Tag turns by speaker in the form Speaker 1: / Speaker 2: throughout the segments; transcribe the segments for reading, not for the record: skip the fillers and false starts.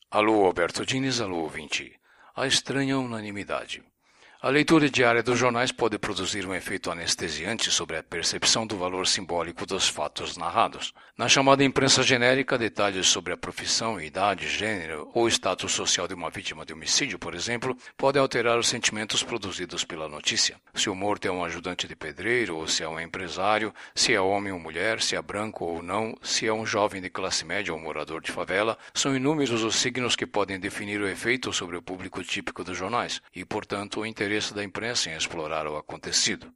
Speaker 1: Alô, Alberto Diniz, alô, ouvinte. A estranha unanimidade. A leitura diária dos jornais pode produzir um efeito anestesiante sobre a percepção do valor simbólico dos fatos narrados. Na chamada imprensa genérica, detalhes sobre a profissão, idade, gênero ou status social de uma vítima de homicídio, por exemplo, podem alterar os sentimentos produzidos pela notícia. Se o morto é um ajudante de pedreiro ou se é um empresário, se é homem ou mulher, se é branco ou não, se é um jovem de classe média ou morador de favela, são inúmeros os signos que podem definir o efeito sobre o público típico dos jornais e, portanto, o interesse da imprensa em explorar o acontecido.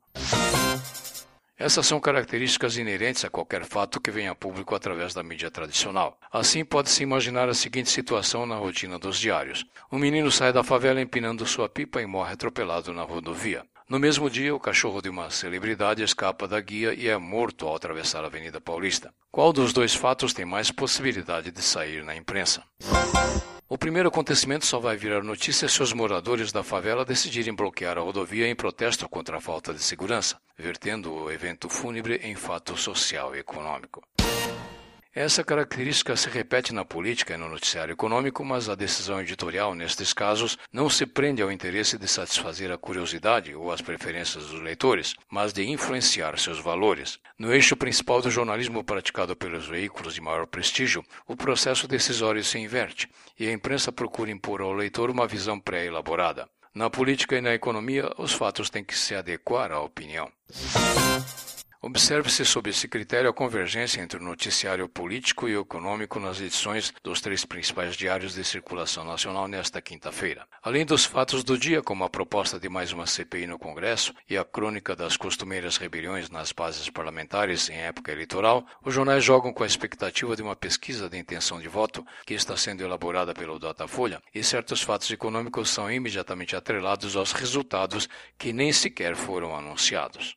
Speaker 1: Essas são características inerentes a qualquer fato que venha a público através da mídia tradicional. Assim, pode-se imaginar a seguinte situação na rotina dos diários. Um menino sai da favela empinando sua pipa e morre atropelado na rodovia. No mesmo dia, o cachorro de uma celebridade escapa da guia e é morto ao atravessar a Avenida Paulista. Qual dos dois fatos tem mais possibilidade de sair na imprensa? O primeiro acontecimento só vai virar notícia se os moradores da favela decidirem bloquear a rodovia em protesto contra a falta de segurança, vertendo o evento fúnebre em fato social e econômico. Essa característica se repete na política e no noticiário econômico, mas a decisão editorial, nestes casos, não se prende ao interesse de satisfazer a curiosidade ou as preferências dos leitores, mas de influenciar seus valores. No eixo principal do jornalismo praticado pelos veículos de maior prestígio, o processo decisório se inverte, e a imprensa procura impor ao leitor uma visão pré-elaborada. Na política e na economia, os fatos têm que se adequar à opinião. Observe-se sob esse critério a convergência entre o noticiário político e econômico nas edições dos 3 principais diários de circulação nacional nesta quinta-feira. Além dos fatos do dia, como a proposta de mais uma CPI no Congresso e a crônica das costumeiras rebeliões nas bases parlamentares em época eleitoral, os jornais jogam com a expectativa de uma pesquisa de intenção de voto que está sendo elaborada pelo Datafolha, e certos fatos econômicos são imediatamente atrelados aos resultados que nem sequer foram anunciados.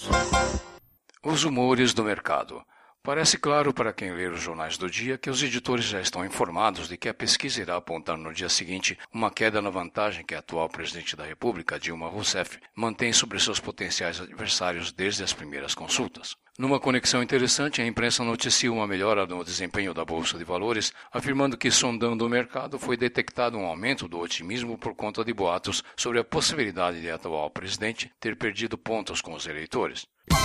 Speaker 1: Os humores do mercado. Parece claro para quem lê os jornais do dia que os editores já estão informados de que a pesquisa irá apontar no dia seguinte uma queda na vantagem que a atual presidente da República, Dilma Rousseff, mantém sobre seus potenciais adversários desde as primeiras consultas. Numa conexão interessante, a imprensa noticia uma melhora no desempenho da Bolsa de Valores, afirmando que, sondando o mercado, foi detectado um aumento do otimismo por conta de boatos sobre a possibilidade de a atual presidente ter perdido pontos com os eleitores.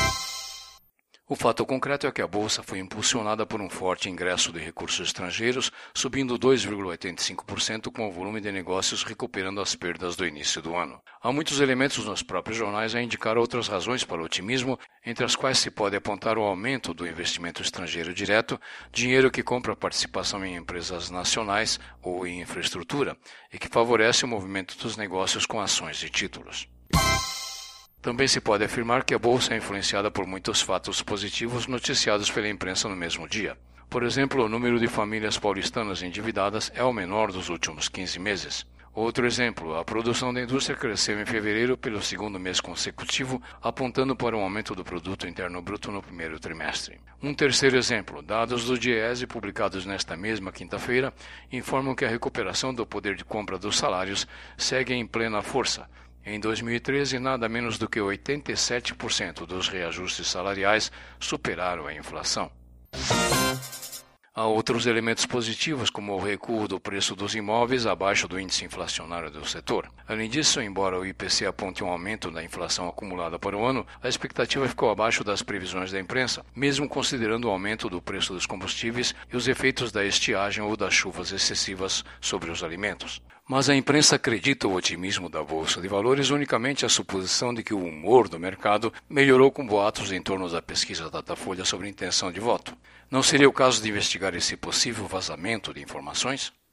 Speaker 1: O fato concreto é que a Bolsa foi impulsionada por um forte ingresso de recursos estrangeiros, subindo 2,85% com o volume de negócios recuperando as perdas do início do ano. Há muitos elementos nos próprios jornais a indicar outras razões para o otimismo, entre as quais se pode apontar o aumento do investimento estrangeiro direto, dinheiro que compra participação em empresas nacionais ou em infraestrutura, e que favorece o movimento dos negócios com ações e títulos. Também se pode afirmar que a Bolsa é influenciada por muitos fatos positivos noticiados pela imprensa no mesmo dia. Por exemplo, o número de famílias paulistanas endividadas é o menor dos últimos 15 meses. Outro exemplo, a produção da indústria cresceu em fevereiro pelo segundo mês consecutivo, apontando para um aumento do produto interno bruto no primeiro trimestre. Um terceiro exemplo, dados do Diese publicados nesta mesma quinta-feira informam que a recuperação do poder de compra dos salários segue em plena força. Em 2013, nada menos do que 87% dos reajustes salariais superaram a inflação. Há outros elementos positivos, como o recuo do preço dos imóveis abaixo do índice inflacionário do setor. Além disso, embora o IPC aponte um aumento da inflação acumulada para o ano, a expectativa ficou abaixo das previsões da imprensa, mesmo considerando o aumento do preço dos combustíveis e os efeitos da estiagem ou das chuvas excessivas sobre os alimentos. Mas a imprensa acredita o otimismo da Bolsa de Valores unicamente à suposição de que o humor do mercado melhorou com boatos em torno da pesquisa Datafolha sobre intenção de voto. Não seria o caso de investigar esse possível vazamento de informações?